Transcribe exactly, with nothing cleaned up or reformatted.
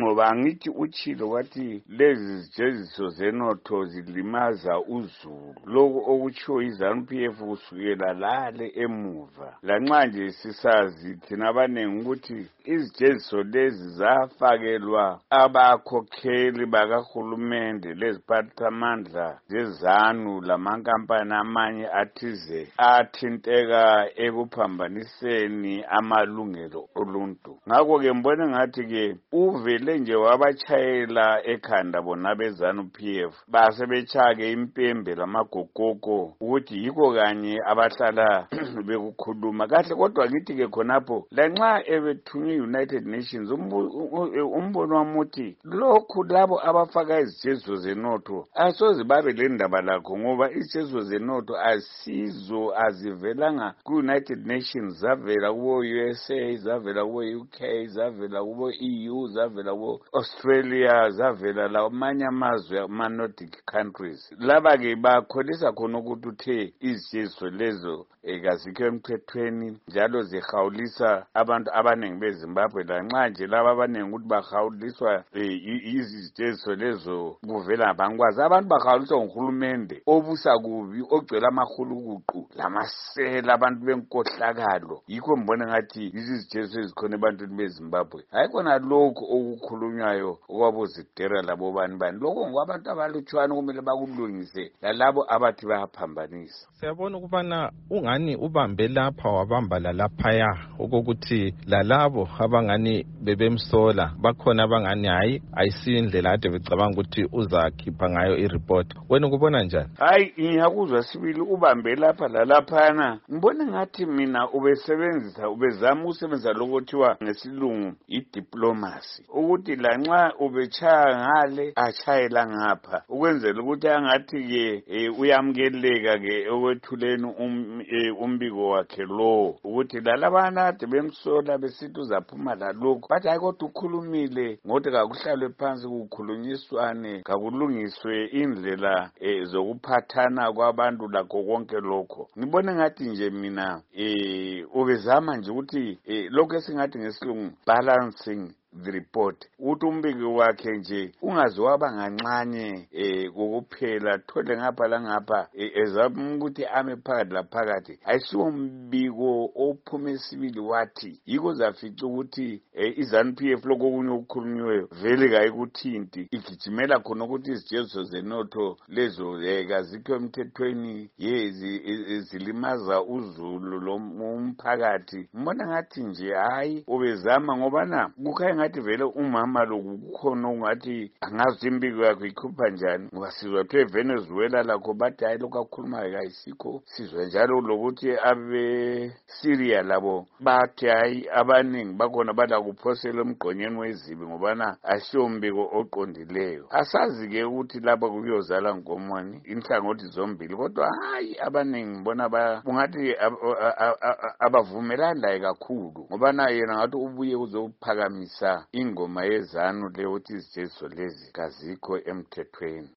ngoba angithi uchilo wathi lezi zijeziso zenotho zilimaza uzulu lokho okutshiwo iZANU P F kusukela lale emuva lanxa nje sisazi thina abaningi ukuthi izijeziso lezi zafakelwa abakhokheli bakahulumende leziphathamandla zeZANU lamankampani amanye athize athinteka ekuphambaniseni amalungelo oluntu. Ngakho-ke mbone ngathi ke uvele nje wabachayela ekhanda bona beZANU P F base bechake impembe lamagokoko ukuthi yiko kanye abahlala bekukhuluma kahle kodwa ngithi ke khonapho lanxa ebethunywe United Nations umbono wamuthi lokhu labo abafaka izijeziso zenotho asoze babe le ndaba lakho ngoba izijeziso zenotho asizo azivelanga ku-United Nations zavela kubo-U S A zavela kubo-U K zavela kubo-E U zavela kubo-Australia zavela la amanye amazwe ama-Nordic countries laba-ke bakholisa khona ukuthi uthe izijeziso lezo kazikho emthethweni njalo zihawulisa abantu abaningi beZimbabwe lanxa nje laba abaningi ukuthi bahawuliswa izijeziso lezo kuvela abangwazi abantu bahawuliswa nguhulumende obusa kubi ogcwele amahulukuqu lamasela abantu benkohlakalo yikho mbona ngathi izijeziso ezikhona ebantwini beZimbabwe hayi kona lokho okukhulunywayo okwabozidera labo bani bani lokho ngwabantu abalutshwana kumele bakulungise lalabo abathi bayaphambanisa. Siyabona ukubana ungani ubambe lapha wabamba lalaphaya okokuthi lalabo abangani bebemsola bakhona abangani hayi ayisiyo indlela ade becabanga ukuthi uzakhipha ngayo ireport. Wena ukubona njani? Hayi ngiyakuzwa sibili ubambe lapha lalaphana ngibona ngathi mina ubesebenzisa ubezama usebenza lokuthiwa ngesilungu idiplomacy ukuthi lanxa ubechaya ngale achayela ngapha ukwenzela ukuthi angathi ke uyamukeleka ke okwethuleni umbiko wakhe lo ukuthi lalabana ade bemsola besithi uzaphuma lalokho bathi hayi kodwa ukhulumile ngothi kakuhlalwe phansi kukhulunyiswane kakulungiswe indlela zokuphathana kwabantu lakho konke lokho. Ngibone ngathi nje mina eh ubezama nje ukuthi lokho esingathi ngesilungu balancing the report uthi umbiki wakhe nje ungaziwaba nganxanye eh kokuphela thole ngapha la ngapha ezama ukuthi ame phakathi laphakathi ayisiwo umbiko ophume esibili wathi yiko zafica ukuthi iZANU P F lokho kunye ukukhulunywe vele kayikuthinti igijimela khona ukuthi izijeziso zenotho lezo kazikho emthethweni yezi zilimaza uzulu lomphakathi. Mbona ngathi nje hayi ubezama ngoba na kukhaya ngathi vele umama lo kukhona ungathi angazi imbiko yakhe ikhupha njani ngoba sizwa phe Venezuela lakho bathi hayi lokho akukhulumayo kayisikho sizwe njalo lokuthi abe Syria labo bathi hayi abaningi bakhona bala kuphosela emgqonyeni wezibi ngoba na asiyo umbiko oqondileyo. Asazi ke ukuthi lapha kuyozala ngomwani inhlangothi zombili kodwa hayi abaningi ngibona ba ungathi abavumelani laye kakhulu ngoba na yena ngathi ubuye uzophakamisa ingoma yeZANU le uthi izijeziso lezi kazikho emthethweni.